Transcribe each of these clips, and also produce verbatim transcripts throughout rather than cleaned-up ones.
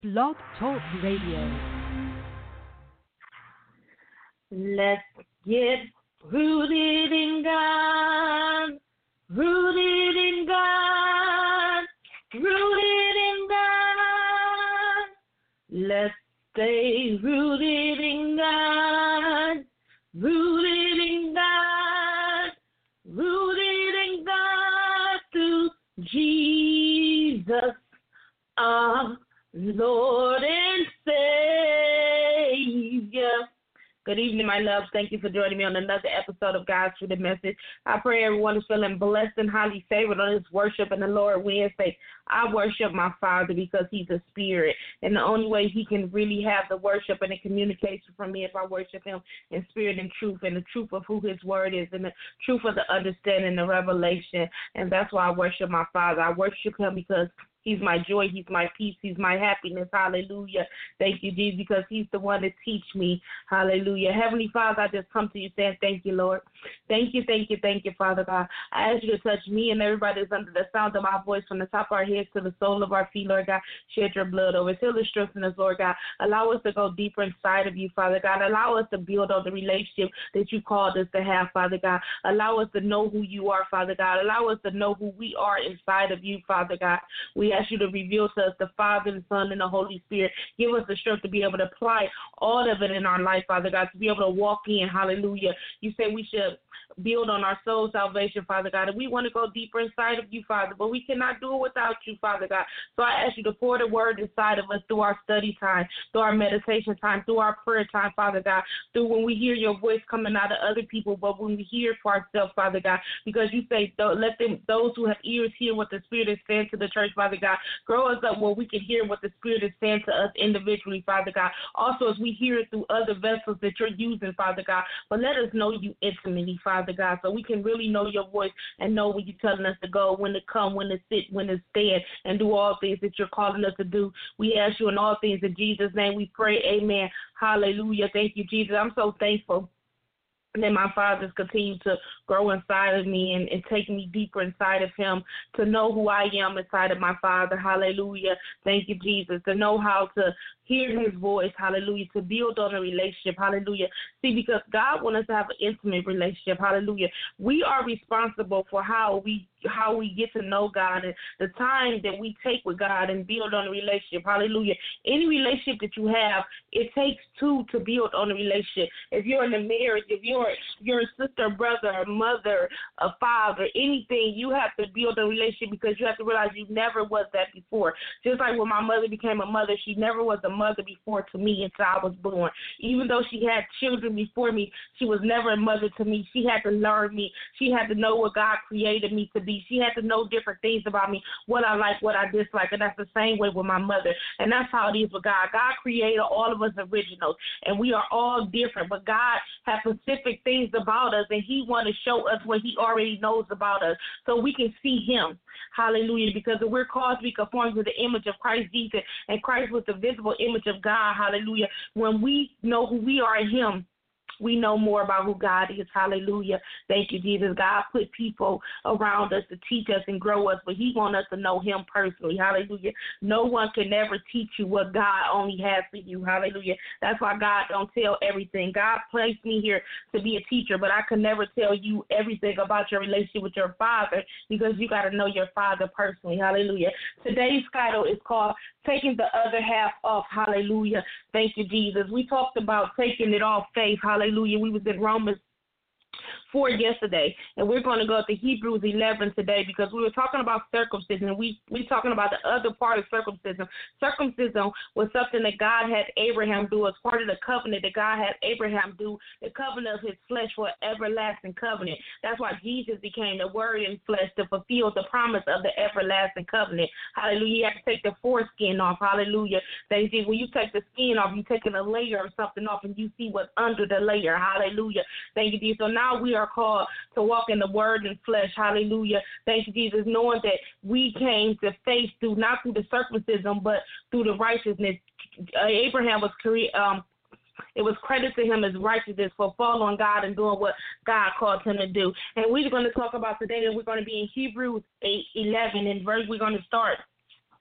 Blog Talk Radio. Let's get rooted in God, rooted in God, rooted in God. Let's stay rooted in God, rooted in God, rooted in God through Jesus, our Lord and Savior. Good evening, my loves. Thank you for joining me on another episode of God's Truth Message. I pray everyone is feeling blessed and highly favored on this worship and the Lord Wednesday. I worship my Father because he's a spirit, and the only way he can really have the worship and the communication from me is if I worship him in spirit and truth, and the truth of who his word is, and the truth of the understanding, the revelation, and that's why I worship my Father. I worship him because he's my joy, he's my peace, he's my happiness. Hallelujah. Thank you, Jesus, because he's the one that teach me. Hallelujah. Heavenly Father, I just come to you saying thank you, Lord. Thank you, thank you, thank you, Father God. I ask you to touch me and everybody that's under the sound of my voice from the top of our heads to the sole of our feet, Lord God. Shed your blood over us. Heal and strengthen us, Lord God. Allow us to go deeper inside of you, Father God. Allow us to build on the relationship that you called us to have, Father God. Allow us to know who you are, Father God. Allow us to know who we are inside of you, Father God. We ask you to reveal to us the Father, the Son, and the Holy Spirit. Give us the strength to be able to apply all of it in our life, Father God, to be able to walk in. Hallelujah. You say we should build on our soul salvation, Father God, and we want to go deeper inside of you, Father, but we cannot do it without you, Father God. So I ask you to pour the word inside of us through our study time, through our meditation time, through our prayer time, Father God, through when we hear your voice coming out of other people, but when we hear it for ourselves, Father God, because you say, let them, those who have ears hear what the Spirit is saying to the church, Father God. Grow us up where we can hear what the Spirit is saying to us individually, Father God. Also, as we hear it through other vessels that you're using, Father God, but let us know you intimately, Father God, so we can really know your voice and know when you're telling us to go, when to come, when to sit, when to stand, and do all things that you're calling us to do. We ask you in all things in Jesus' name we pray, amen. Hallelujah. Thank you, Jesus. I'm so thankful that my Father's continue to grow inside of me and, and take me deeper inside of him, to know who I am inside of my Father. Hallelujah. Thank you, Jesus. To know how to hear his voice. Hallelujah. To build on a relationship. Hallelujah. See, because God wants us to have an intimate relationship. Hallelujah. We are responsible for how we how we get to know God and the time that we take with God and build on a relationship. Hallelujah. Any relationship that you have, it takes two to build on a relationship. If you're in a marriage, if you're your sister, brother, a mother, a father, anything, you have to build a relationship because you have to realize you never was that before. Just like when my mother became a mother, she never was a mother before to me until I was born. Even though she had children before me, she was never a mother to me. She had to learn me. She had to know what God created me to be. She had to know different things about me, what I like, what I dislike, and that's the same way with my mother. And that's how it is with God. God created all of us originals, and we are all different, but God has specific things about us, and he wants to show us what he already knows about us so we can see him. Hallelujah. Because we're called to be conformed to the image of Christ Jesus, and Christ was the visible image of God. Hallelujah. When we know who we are in him, we know more about who God is. Hallelujah. Thank you, Jesus. God put people around us to teach us and grow us, but he wants us to know him personally. Hallelujah. No one can never teach you what God only has for you. Hallelujah. That's why God don't tell everything. God placed me here to be a teacher, but I can never tell you everything about your relationship with your Father because you got to know your Father personally. Hallelujah. Today's title is called Taking the Other Half Off. Hallelujah. Thank you, Jesus. We talked about taking it off faith. Hallelujah. We was in Romans four yesterday, and we're going to go to Hebrews eleven today because we were talking about circumcision, and we we talking about the other part of circumcision. Circumcision was something that God had Abraham do as part of the covenant that God had Abraham do, the covenant of his flesh for an everlasting covenant. That's why Jesus became the word in flesh to fulfill the promise of the everlasting covenant. Hallelujah. You have to take the foreskin off. Hallelujah. They say when you take the skin off, you're taking a layer of something off, and you see what's under the layer. Hallelujah. Thank you, Jesus. So now we are called to walk in the word and flesh. Hallelujah. Thank you, Jesus, knowing that we came to faith through, not through the circumcision, but through the righteousness. Uh, Abraham was cre- um, it was credited to him as righteousness for following God and doing what God called him to do. And we're going to talk about today that we're going to be in Hebrews eight eleven, and verse we're going to start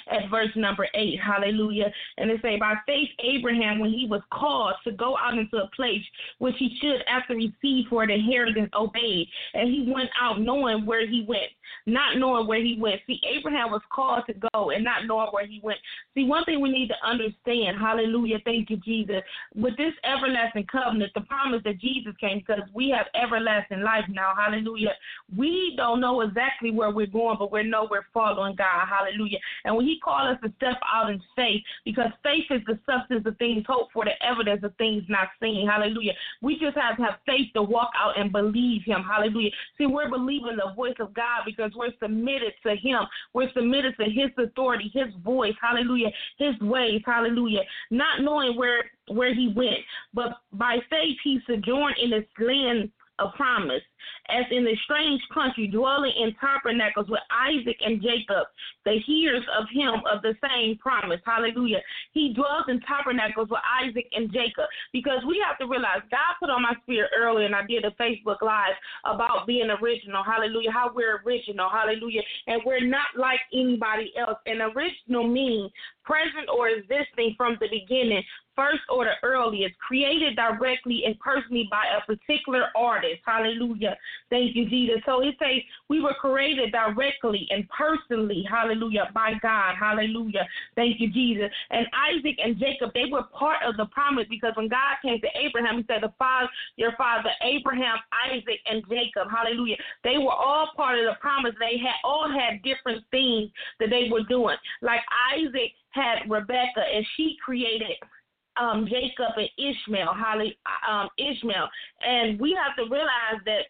at verse number eight. Hallelujah. And it say, by faith, Abraham, when he was called to go out into a place which he should after receive for an inheritance, obeyed. And he went out knowing where he went, not knowing where he went. See, Abraham was called to go and not knowing where he went. See, one thing we need to understand, hallelujah, thank you, Jesus, with this everlasting covenant, the promise that Jesus came because we have everlasting life now, hallelujah. We don't know exactly where we're going, but we know we're following God, hallelujah. And when he called us to step out in faith, because faith is the substance of things hoped for, the evidence of things not seen, hallelujah. We just have to have faith to walk out and believe him, hallelujah. See, we're believing the voice of God because we're submitted to him. We're submitted to his authority, his voice, hallelujah, his ways, hallelujah, not knowing where, where he went. But by faith he sojourned in this land of promise, as in a strange country, dwelling in tabernacles with Isaac and Jacob, the hearers of him of the same promise. Hallelujah. He dwells in tabernacles with Isaac and Jacob, because we have to realize God put on my spirit earlier, and I did a Facebook Live about being original. Hallelujah. How we're original. Hallelujah. And we're not like anybody else. And original means present or existing from the beginning, first or the earliest, created directly and personally by a particular artist. Hallelujah. Thank you, Jesus. So it says we were created directly and personally, hallelujah, by God. Hallelujah. Thank you, Jesus. And Isaac and Jacob, they were part of the promise, because when God came to Abraham, he said, the father, your father, Abraham, Isaac, and Jacob, hallelujah. They were all part of the promise. They had all had different things that they were doing. Like Isaac had Rebekah, and she created um, Jacob and Ishmael, um, Ishmael. And we have to realize that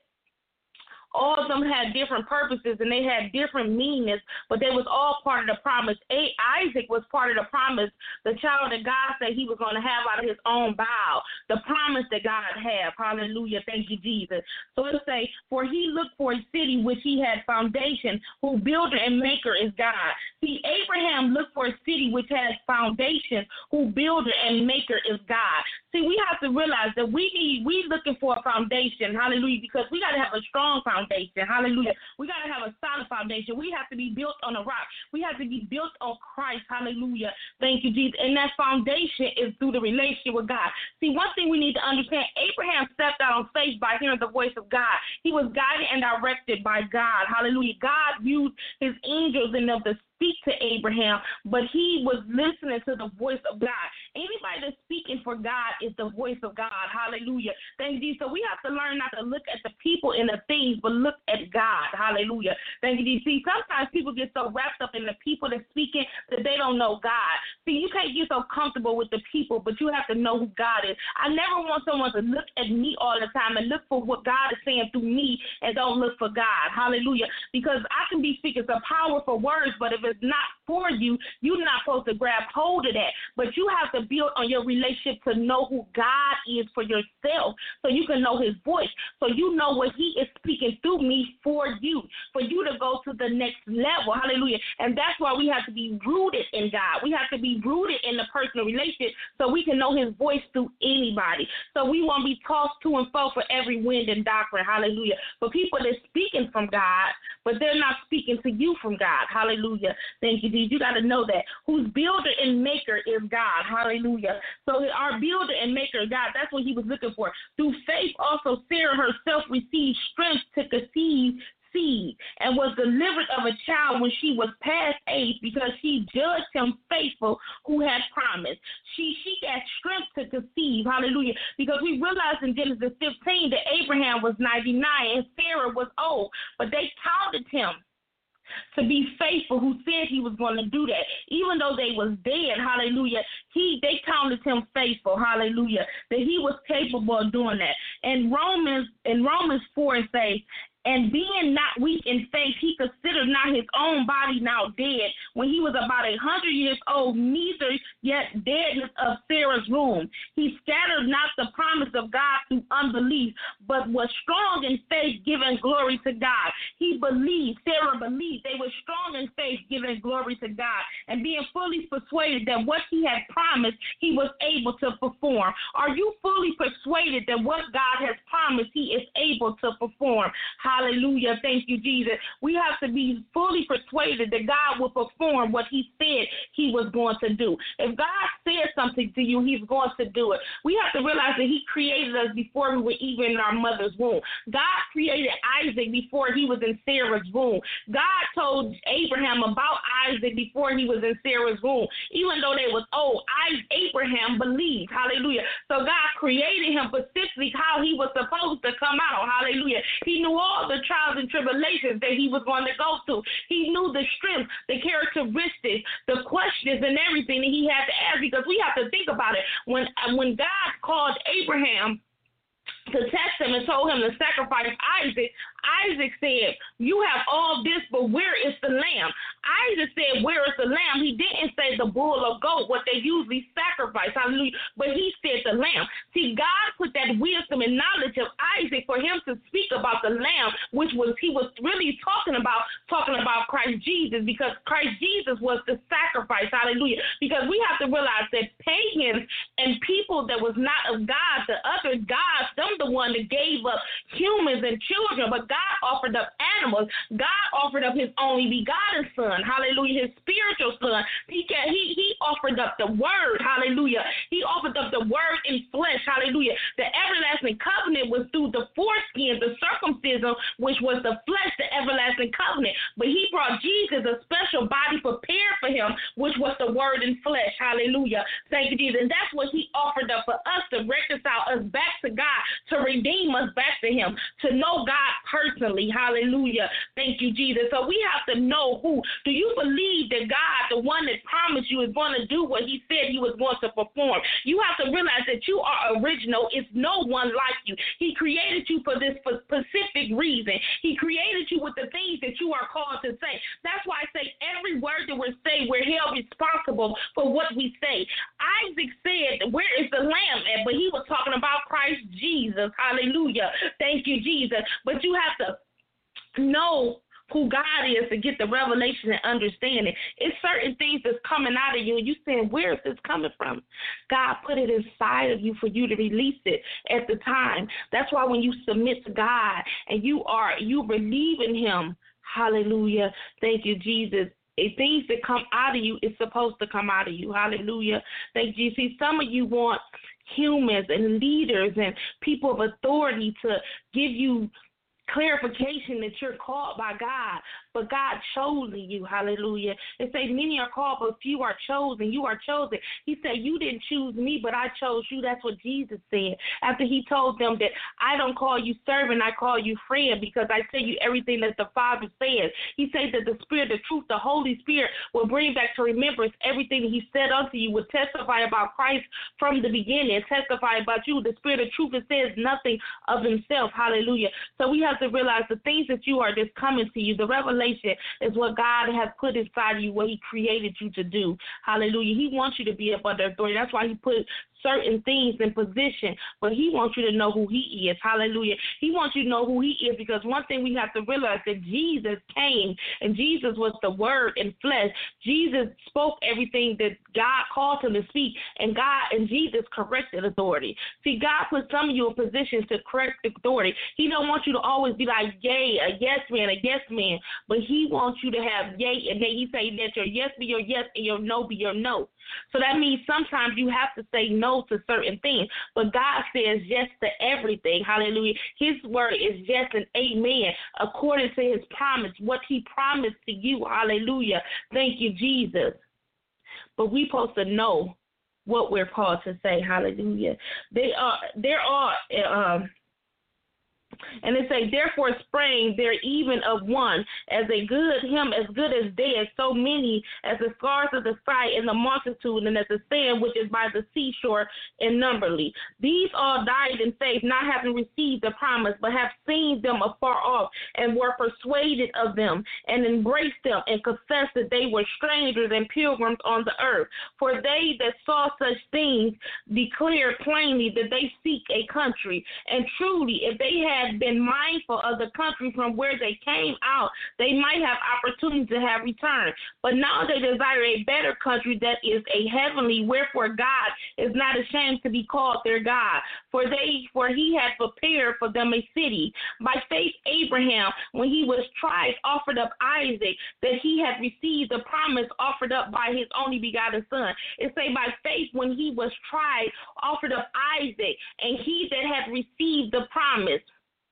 all of them had different purposes and they had different meanings, but they was all part of the promise. A- Isaac was part of the promise, the child that God said he was going to have out of his own bow, the promise that God had. Hallelujah. Thank you, Jesus. So it'll say, for he looked for a city which he had foundation, whose builder and maker is God. See, Abraham looked for a city which has foundation, whose builder and maker is God. See, we have to realize that we need, we looking for a foundation, hallelujah, because we got to have a strong foundation, hallelujah. We got to have a solid foundation. We have to be built on a rock. We have to be built on Christ, hallelujah. Thank you, Jesus. And that foundation is through the relationship with God. See, one thing we need to understand, Abraham stepped out on faith by hearing the voice of God. He was guided and directed by God, hallelujah. God used his angels in them to speak to Abraham, but he was listening to the voice of God. Anybody that's speaking for God is the voice of God. Hallelujah. Thank you. So we have to learn not to look at the people and the things, but look at God. Hallelujah. Thank you. See, sometimes people get so wrapped up in the people that's speaking that they don't know God. See, you can't get so comfortable with the people, but you have to know who God is. I never want someone to look at me all the time and look for what God is saying through me and don't look for God. Hallelujah. Because I can be speaking some powerful words, but if it's not for you, you're not supposed to grab hold of that. But you have to build on your relationship to know who God is for yourself, so you can know his voice, so you know what he is speaking through me for you, for you to go to the next level. Hallelujah. And that's why we have to be rooted in God. We have to be rooted in the personal relationship so we can know his voice through anybody. So we won't be tossed to and fro for every wind and doctrine. Hallelujah. For people that's speaking from God, but they're not speaking to you from God. Hallelujah. Thank you, Jesus. You got to know that. Whose builder and maker is God. Hallelujah. So our builder and maker, God, that's what he was looking for. Through faith also Sarah herself received strength to conceive seed and was delivered of a child when she was past age, because she judged him faithful who had promised. She she got strength to conceive. Hallelujah. Because we realized in Genesis fifteen that Abraham was ninety-nine and Sarah was old, but they counted him to be faithful, who said he was going to do that. Even though they was dead, hallelujah, he they counted him faithful, hallelujah, that he was capable of doing that. And Romans in Romans four it says, and being not weak in faith, he considered not his own body now dead when he was about a hundred years old, neither yet deadness of Sarah's womb. He scattered not the promise of God through unbelief, but was strong in faith, giving glory to God. He believed, Sarah believed. They were strong in faith, giving glory to God, and being fully persuaded that what he had promised, he was able to perform. Are you fully persuaded that what God has promised, he is able to perform? Hallelujah. Thank you, Jesus. We have to be fully persuaded that God will perform what he said he was going to do. If God said something to you, he's going to do it. We have to realize that he created us before we were even in our mother's womb. God created Isaac before he was in Sarah's womb. God told Abraham about Isaac before he was in Sarah's womb. Even though they was old, Abraham believed. Hallelujah. So God created him specifically how he was supposed to come out. Hallelujah. He knew all the trials and tribulations that he was going to go through. He knew the strength, the characteristics, the questions, and everything that he had to ask, because we have to think about it. When when God called Abraham to test him and told him to sacrifice Isaac, Isaac said, you have all this, but where is the lamb? Isaac said, where is the lamb? He didn't say the bull or goat, what they usually sacrifice, hallelujah, but he said the lamb. See, God put that wisdom and knowledge of Isaac for him to speak about the lamb, which was he was really talking about, talking about Christ Jesus, because Christ Jesus was the sacrifice, hallelujah, because we have to realize that pagans and people that was not of God, the other gods, them the one that gave up humans and children, but God offered up animals. God offered up his only begotten son, hallelujah, his spiritual son. He can, he he offered up the word, hallelujah. He offered up the word in flesh, hallelujah. The everlasting covenant was through the foreskin, the circumcision, which was the flesh, the everlasting covenant. But he brought Jesus, a special body prepared for him, which was the word in flesh, hallelujah. Thank you, Jesus. And that's what he offered up for us, to reconcile us back to God, to redeem us back to him, to know God personally. Hallelujah. Thank you, Jesus. So we have to know who. Do you believe that God, the one that promised you, is going to do what he said he was going to perform? You have to realize that you are original. It's no one like you. He created you for this specific reason. He created you with the things that you are called to say. That's why I say every word that we say, we're held responsible for what we say. Isaac said, where is the lamb at? But he was talking about Christ Jesus. Hallelujah. Thank you, Jesus. But you have to know who God is to get the revelation and understanding. It's certain things that's coming out of you, and you saying, where is this coming from? God put it inside of you for you to release it at the time. That's why when you submit to God and you are, you believe in him, hallelujah, thank you, Jesus, things that come out of you is supposed to come out of you. Hallelujah. Thank you. See, some of you want humans and leaders and people of authority to give you clarification that you're called by God, but God chosen you. Hallelujah. It says many are called, but few are chosen. You are chosen. He said, you didn't choose me, but I chose you. That's what Jesus said after he told them that I don't call you servant, I call you friend, because I tell you everything that the Father says. He says that the Spirit, the truth, the Holy Spirit will bring back to remembrance everything that he said unto you, will testify about Christ from the beginning, testify about you. The Spirit of truth, it says nothing of himself. Hallelujah. So we have to realize the things that you are that's coming to you, the revelation is what God has put inside of you, what he created you to do. Hallelujah. He wants you to be up under authority. That's why he put certain things in position, but he wants you to know who he is. Hallelujah. He wants you to know who he is, because one thing we have to realize that Jesus came, and Jesus was the word in flesh. Jesus spoke everything that God called him to speak, and God and Jesus corrected authority. See, God put some of you in positions to correct authority. He don't want you to always be like, yay, a yes man, a yes man, but he wants you to have yay, and then he say that your yes be your yes and your no be your no. So that means sometimes you have to say no to certain things, but God says yes to everything. Hallelujah. His word is yes and amen, according to his promise, what he promised to you. Hallelujah. Thank you, Jesus. But we're supposed to know what we're called to say. Hallelujah. They are, there are um, And it say, therefore sprang there even of one, as a good him as good as dead, so many as the scars of the sight and the multitude, and as the sand which is by the seashore innumberly. These all died in faith, not having received the promise, but have seen them afar off, and were persuaded of them, and embraced them, and confessed that they were strangers and pilgrims on the earth. For they that saw such things declared plainly that they seek a country. And truly, if they had been mindful of the country from where they came out, they might have opportunity to have returned. But now they desire a better country that is a heavenly, wherefore God is not ashamed to be called their God, for they for he had prepared for them a city. By faith Abraham, when he was tried, offered up Isaac, that he had received the promise offered up by his only begotten son. It say by faith when he was tried, offered up Isaac, and he that had received the promise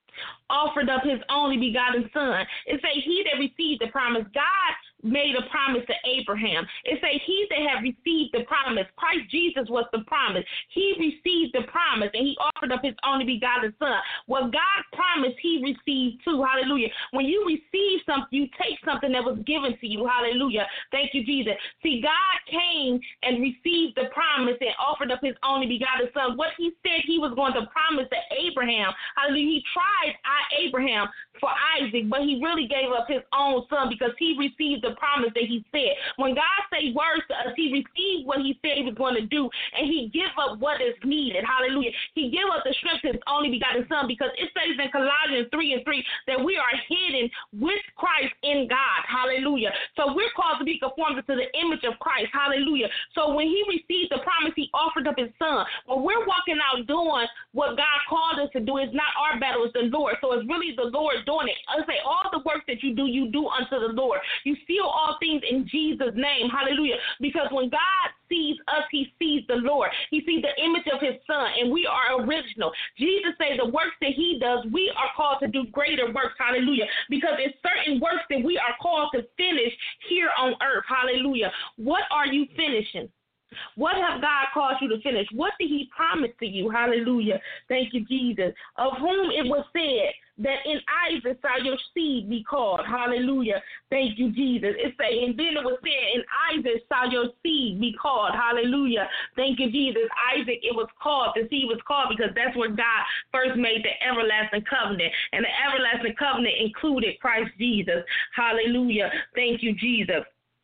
offered up his only begotten son. It say he that received the promise, God made a promise to Abraham. It say he that have received the promise, Christ Jesus was the promise. He received the promise and he offered up his only begotten son. What God promised, he received too. Hallelujah. When you receive something, you take something that was given to you. Hallelujah. Thank you, Jesus. See, God came and received the promise and offered up his only begotten son. What he said he was going to promise to Abraham, hallelujah, he tried Abraham for Isaac, but he really gave up his own son because he received the promise that he said. When God say words to us, he received what he said he was going to do, and he give up what is needed. Hallelujah. He give up the strength to his only begotten son, because it says in Colossians three and three that we are hidden with Christ in God. Hallelujah. So we're called to be conformed to the image of Christ. Hallelujah. So when he received the promise, he offered up his son. When we're walking out doing what God called us to do, it's not our battle, it's the Lord. So it's really the Lord doing it. I say all the work that you do, you do unto the Lord. You seal all things in Jesus' name. Hallelujah. Because when God sees us, he sees the Lord. He sees the image of his son, and we are original. Jesus said the works that he does, we are called to do greater works. Hallelujah. Because it's certain works that we are called to finish here on earth. Hallelujah. What are you finishing? What have God called you to finish? What did he promise to you? Hallelujah. Thank you, Jesus. Of whom it was said that in Isaac shall your seed be called. Hallelujah. Thank you, Jesus. It say, and then it was said, in Isaac shall your seed be called. Hallelujah. Thank you, Jesus. Isaac, it was called, the seed was called because that's where God first made the everlasting covenant. And the everlasting covenant included Christ Jesus. Hallelujah. Thank you, Jesus.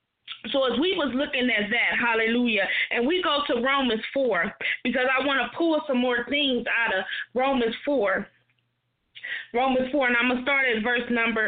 So as we was looking at that, hallelujah, and we go to Romans four, because I want to pull some more things out of Romans four. Romans four, and I'm going to start at verse number,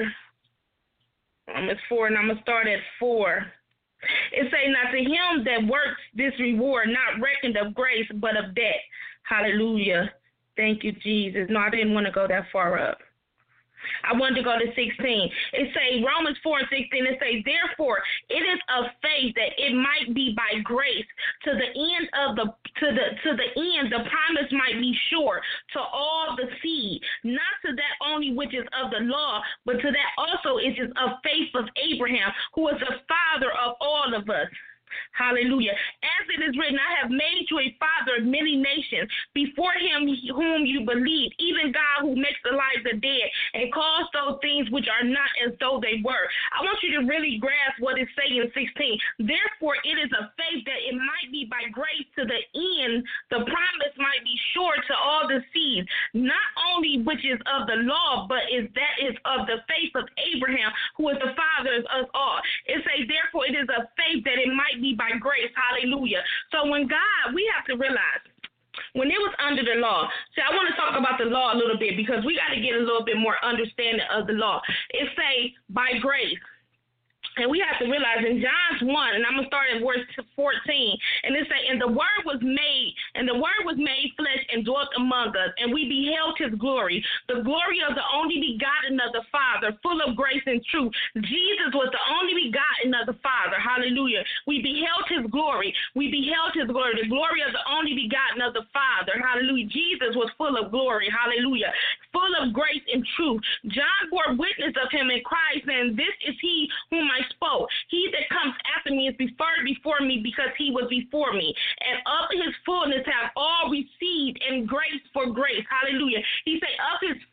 Romans four, and I'm going to start at four. It say, now to him that works this reward, not reckoned of grace, but of debt. Hallelujah. Thank you, Jesus. No, I didn't want to go that far up. I wanted to go to sixteen. It say Romans four and sixteen. It says, therefore, it is of faith that it might be by grace to the end of the to the to the end the promise might be sure to all the seed, not to that only which is of the law, but to that also which is of faith of Abraham, who is the father of all of us. Hallelujah. As it is written, I have made you a father of many nations, before him whom you believe, even God who makes the lives of dead and calls those things which are not as though they were. I want you to really grasp what it's saying in sixteen. Therefore, it is of faith that it might be by grace to the end, the promise might be sure to all the seed, not only which is of the law, but is that is of the faith of Abraham, who is the father of us all. It says, therefore, it is of faith that it might be by grace. Hallelujah. So when God, we have to realize, when it was under the law, see, I want to talk about the law a little bit, because we got to get a little bit more understanding of the law. It say by grace. And we have to realize in John one, and I'm going to start at verse fourteen, and it say, and the word was made, and the word was made flesh and dwelt among us, and we beheld his glory, the glory of the only begotten of the Father, full of grace and truth. Jesus was the only begotten of the Father. Hallelujah. We beheld his glory. We beheld his glory, the glory of the only begotten of the Father. Hallelujah. Jesus was full of glory. Hallelujah. Full of grace and truth. John bore witness of him in Christ, and this is he whom I spoke. He that comes after me is preferred before me, because he was before me. And of his fullness have all received, and grace for grace. Hallelujah. He said, of his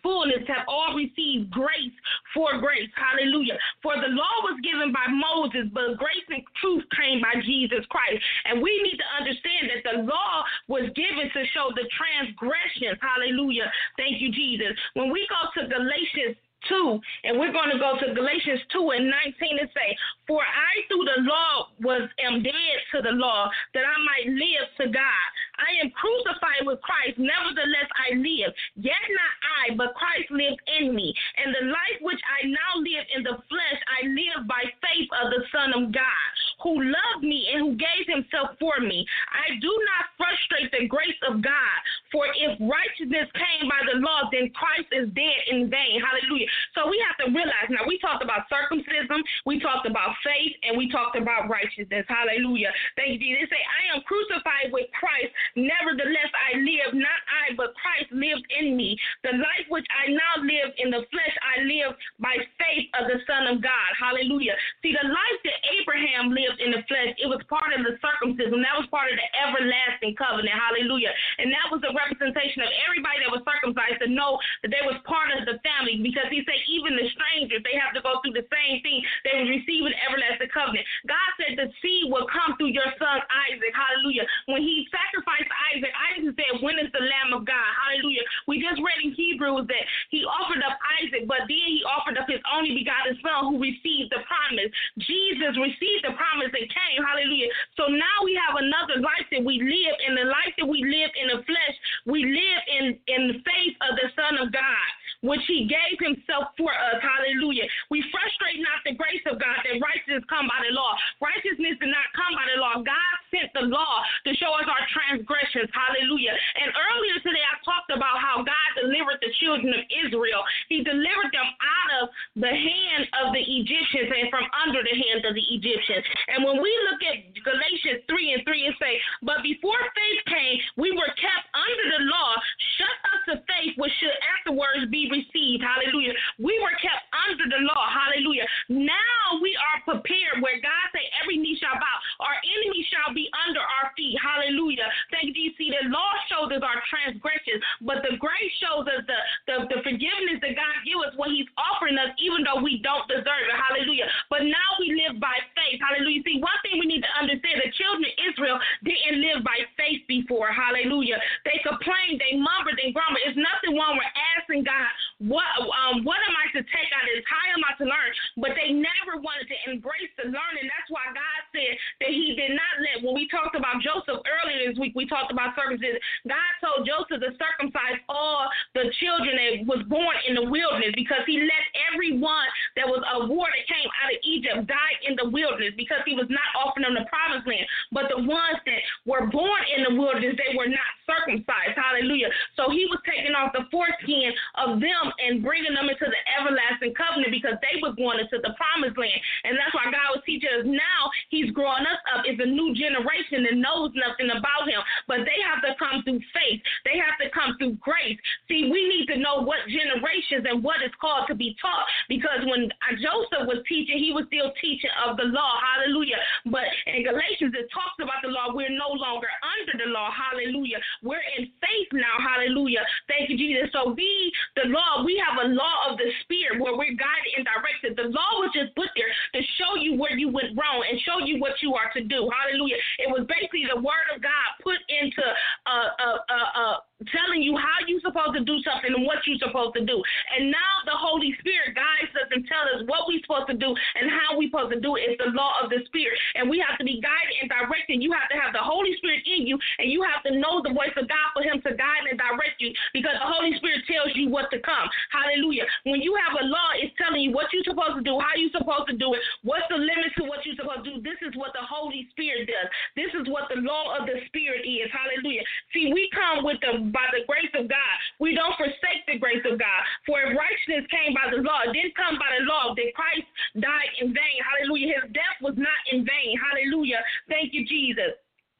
fullness have all received grace for grace. Hallelujah. For the law was given by Moses, but grace and truth came by Jesus Christ. And we need to understand that the law was given to show the transgressions. Hallelujah. Thank you, Jesus. When we go to Galatians two, and we're going to go to Galatians two and nineteen and say, for I through the law was am dead to the law, that I might live to God. I am crucified with Christ, nevertheless I live. Yet not I, but Christ lives in me. And the life which I now live in the flesh, I live by faith of the Son of God, who loved me and who gave himself for me. I do not frustrate the grace of God, for if righteousness came by the law, then Christ is dead in vain. Hallelujah. So we have to realize, now we talked about circumcision, we talked about faith, and we talked about righteousness. Hallelujah. Thank you, Jesus. They say, I am crucified with Christ, nevertheless I live, not I, but Christ lives in me. The life which I now live in the flesh, I live by faith of the Son of God. Hallelujah. See, the life that Abraham lived in the flesh, it was part of the circumcision. That was part of the everlasting covenant. Hallelujah. And that was a representation of everybody that was circumcised to know that they was part of the family, because he said even the strangers, they have to go through the same thing. They will receive an everlasting covenant. God said the seed will come through your son Isaac. Hallelujah. When he sacrificed Isaac, Isaac said, when is the Lamb of God? Hallelujah. We just read in Hebrews that he offered up Isaac, but then he offered up his only begotten son who received the promise. Jesus received the promise and came. Hallelujah. So now we have another life that we live, and the life that we live in the flesh, we live in, in the faith of the Son of God, which he gave himself for us. Hallelujah. We frustrate not the grace of God, that righteousness come by the law. Righteousness did not come by the law. God sent the law to show us our transgressions. Hallelujah. And earlier today I talked about how God delivered the children of Israel. He delivered them out of the hand of the Egyptians and from under the hand of the Egyptians. And when we look at Galatians three and three and say, but before faith came, we were kept under the law, shut up to faith, which should afterwards be received. Hallelujah. We were kept under the law. Hallelujah. Now we are prepared where God say every knee shall bow. Our enemy shall be under our feet. Hallelujah. Thank you. See, the law shows us our transgressions, but the grace shows us the, the, the forgiveness that God gives us, what he's offering us, even though we don't deserve it. Hallelujah. But now we live by faith. Hallelujah. See, one thing we need to understand, the children of Israel didn't live by faith before. Hallelujah. They complained, they mumbled and grumbled. It's nothing wrong with asking God, what um what am I to take out of this? How am I to learn? But they never wanted to embrace the learning. That's why God said that he did not let, when we talked about Joseph earlier this week, we talked about circumcision. God told Joseph to circumcise all the children that was born in the wilderness, because he let everyone that was a war that came out of Egypt die in the wilderness, because he was not offering them the promised land. But the ones that were born in the wilderness, they were not circumcised. Hallelujah. So he was taking off the foreskin of them and bringing them into the everlasting covenant, because they were going into the promised land. And that's why God was teaching us now. He's growing us up as a new generation that knows nothing about him. But they have to come through faith. They have to come through grace. See, we need to know what generations and what is called to be taught, because when Joseph was teaching, he was still teaching of the law. Hallelujah. But in Galatians, it talks about the law. We're no longer under the law. Hallelujah. We're in faith now. Hallelujah. Thank you, Jesus. So we, the law, we have a law of the Spirit where we're guided and directed. The law was just put there to show you where you went wrong and show you what you are to do. Hallelujah. It was basically the word of God put into uh, uh, uh, uh, telling you how you're supposed to do something and what you're supposed to do. And now the Holy Spirit guides us and tells us what we're supposed to do and how we're supposed to do it. It's the law of the Spirit. And we have to be guided and directed. You have to have the Holy Spirit in you, and you have to know the voice of God for him to guide and direct you, because the Holy Spirit tells you what to come. Hallelujah. When you have a law, it's telling you what you're supposed to do, how you're supposed to do it, what's the limits to what you're supposed to do. This is what the Holy Spirit does. This is what the law of the Spirit is. Hallelujah. See, we come with the by the grace of God. We don't forsake the grace of God. For if righteousness came by the law, it didn't come by the law, that Christ died in vain. Hallelujah. His death was not in vain. Hallelujah. Thank you, Jesus.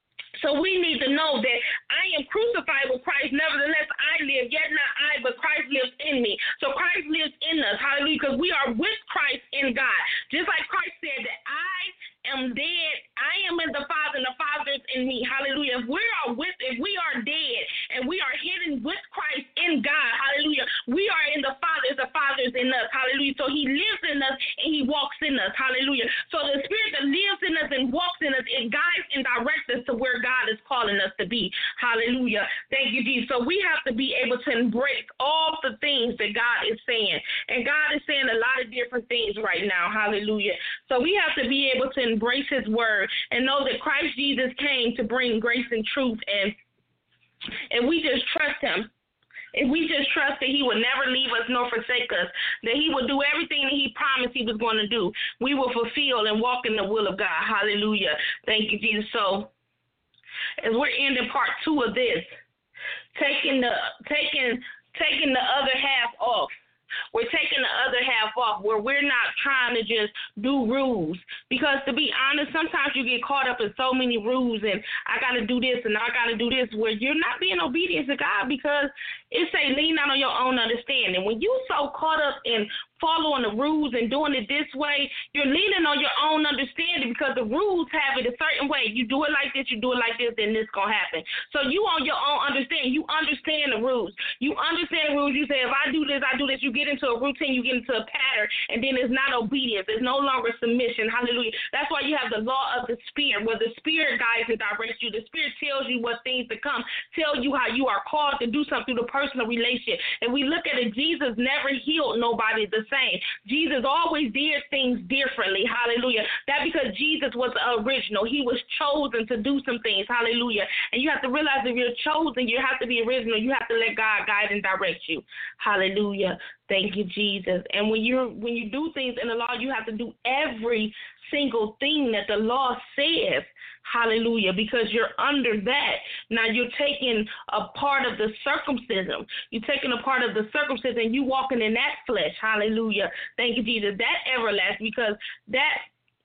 So we need to know that I am crucified with Christ. Nevertheless, I live, yet not I, but Christ lives in me. So Christ lives in us. Hallelujah. Because we are with Christ in God. Just like Christ said that I am dead, I am in the Father, and the Father is in me. Hallelujah. If we are with, if we are dead and we are hidden with Christ in God, hallelujah, We are in the Father, the Father is in us. Hallelujah. So he lives in us and he walks in us. Hallelujah. So the Spirit that lives in us and walks in us, it guides and directs us to where God is calling us to be. Hallelujah. Thank you, Jesus. So we have to be able to embrace all the things that God is saying. And God is saying a lot of different things right now. Hallelujah. So we have to be able to embrace his word and know that Christ Jesus came to bring grace and truth, and and we just trust him. If we just trust that he will never leave us nor forsake us, that he will do everything that he promised he was going to do, we will fulfill and walk in the will of God. Hallelujah. Thank you, Jesus. So as we're ending part two of this, taking the taking taking the other half off. We're taking the other half off where we're not trying to just do rules. Because to be honest, sometimes you get caught up in so many rules and I got to do this and I got to do this where you're not being obedient to God, because it say lean not on your own understanding. When you so caught up in following the rules and doing it this way, you're leaning on your own understanding because the rules have it a certain way. You do it like this, you do it like this, then this going to happen. So you on your own understanding. You understand the rules. You understand the rules. You say, if I do this, I do this. You get into a routine, you get into a pattern, and then it's not obedience. It's no longer submission. Hallelujah. That's why you have the law of the Spirit, where the Spirit guides and directs you. The Spirit tells you what things to come, tell you how you are called to do something through the personal relationship. And we look at it, Jesus never healed nobody the same. Jesus always did things differently. Hallelujah. That because Jesus was original. He was chosen to do some things. Hallelujah. And you have to realize if you're chosen, you have to be original. You have to let God guide and direct you. Hallelujah. Thank you, Jesus. And when you're when you do things in the law, you have to do every single thing that the law says. Hallelujah, because you're under that. Now you're taking a part of the circumcision. You're taking a part of the circumcision and you walking in that flesh. Hallelujah. Thank you, Jesus. That everlasting, because that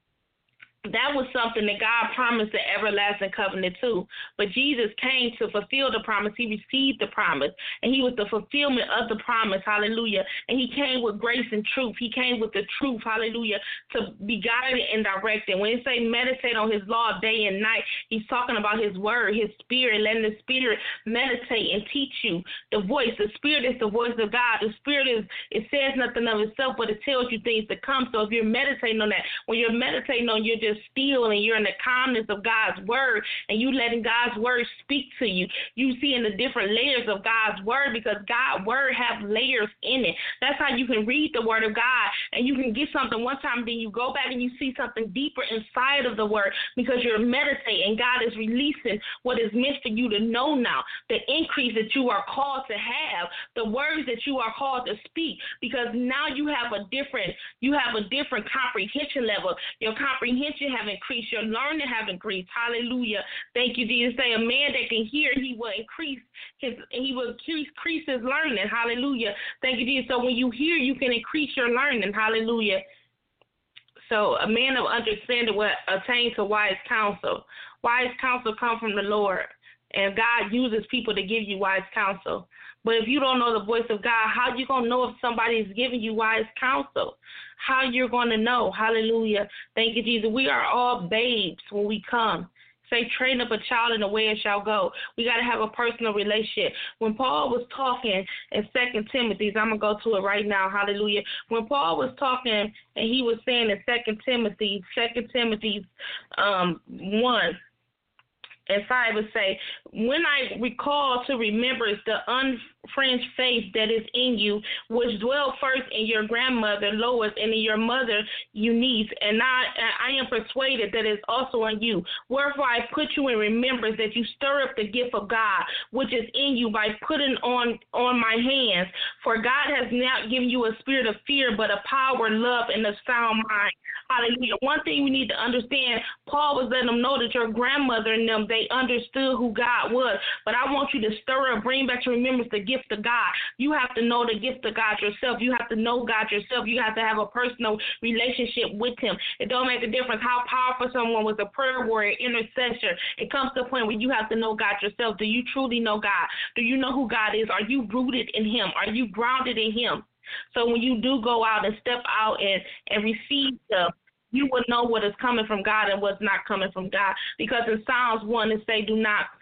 That was something that God promised the everlasting covenant too. But Jesus came to fulfill the promise. He received the promise, and he was the fulfillment of the promise. Hallelujah. And he came with grace and truth. He came with the truth. Hallelujah. To be guided and directed. When it say meditate on his law day and night, he's talking about his word, his spirit, letting the spirit meditate and teach you. The voice, the spirit is the voice of God. The spirit is, it says nothing of itself, but it tells you things to come. So if you're meditating on that, when you're meditating on, you're just still and you're in the calmness of God's word and you letting God's word speak to you. You seeing the different layers of God's word, because God's word have layers in it. That's how you can read the word of God and you can get something one time, then you go back and you see something deeper inside of the word because you're meditating. God is releasing what is meant for you to know now, the increase that you are called to have, the words that you are called to speak, because now you have a different, you have a different comprehension level. Your comprehension have increased. Your learning have increased. Hallelujah. Thank you, Jesus. Say a man that can hear, he will increase his, he will increase his learning. Hallelujah. Thank you, Jesus. So when you hear, you can increase your learning. Hallelujah. So a man of understanding will attain to wise counsel. Wise counsel come from the Lord, and God uses people to give you wise counsel. But if you don't know the voice of God, how you going to know if somebody is giving you wise counsel? How you're going to know? Hallelujah. Thank you, Jesus. We are all babes when we come. Say, train up a child in the way it shall go. We got to have a personal relationship. When Paul was talking in Second Timothy, I'm going to go to it right now. Hallelujah. When Paul was talking and he was saying in Second Timothy, Second Timothy um, one, and five would say, when I recall to remembrance the unfringed faith that is in you, which dwelt first in your grandmother Lois and in your mother Eunice, and I, I am persuaded that it is also in you. Wherefore I put you in remembrance that you stir up the gift of God, which is in you, by putting on, on my hands. For God has not given you a spirit of fear, but a power, love, and a sound mind. Hallelujah. One thing we need to understand, Paul was letting them know that your grandmother and them, they understood who God was. But I want you to stir up, bring back to remembrance the gift of God. You have to know the gift of God yourself. You have to know God yourself. You have to have a personal relationship with him. It don't make a difference how powerful someone was, a prayer warrior, intercessor. It comes to a point where you have to know God yourself. Do you truly know God? Do you know who God is? Are you rooted in him? Are you grounded in him? So when you do go out and step out and, and receive stuff, you will know what is coming from God and what's not coming from God. Because in Psalms one, it say, do not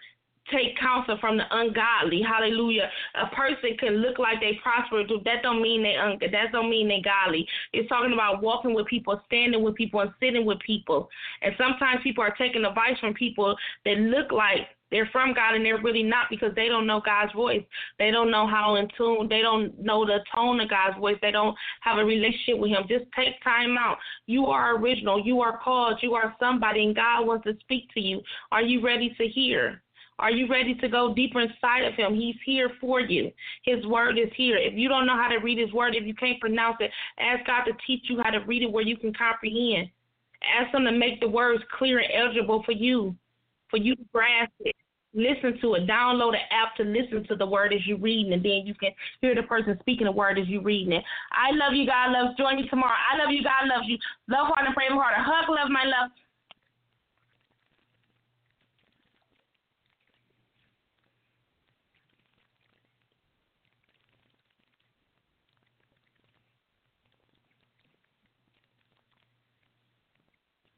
take counsel from the ungodly. Hallelujah. A person can look like they prosper. That don't mean they un- that don't mean they godly. It's talking about walking with people, standing with people, and sitting with people. And sometimes people are taking advice from people that look like they're from God and they're really not, because they don't know God's voice. They don't know how in tune. They don't know the tone of God's voice. They don't have a relationship with him. Just take time out. You are original. You are called. You are somebody, and God wants to speak to you. Are you ready to hear? Are you ready to go deeper inside of him? He's here for you. His word is here. If you don't know how to read his word, if you can't pronounce it, ask God to teach you how to read it where you can comprehend. Ask him to make the words clear and eligible for you, for you to grasp it. Listen to it. Download an app to listen to the word as you reading, and then you can hear the person speaking the word as you reading it. I love you. God loves. Join me tomorrow. I love you. God loves you. Love, heart, and pray, heart. A hug, love, my love.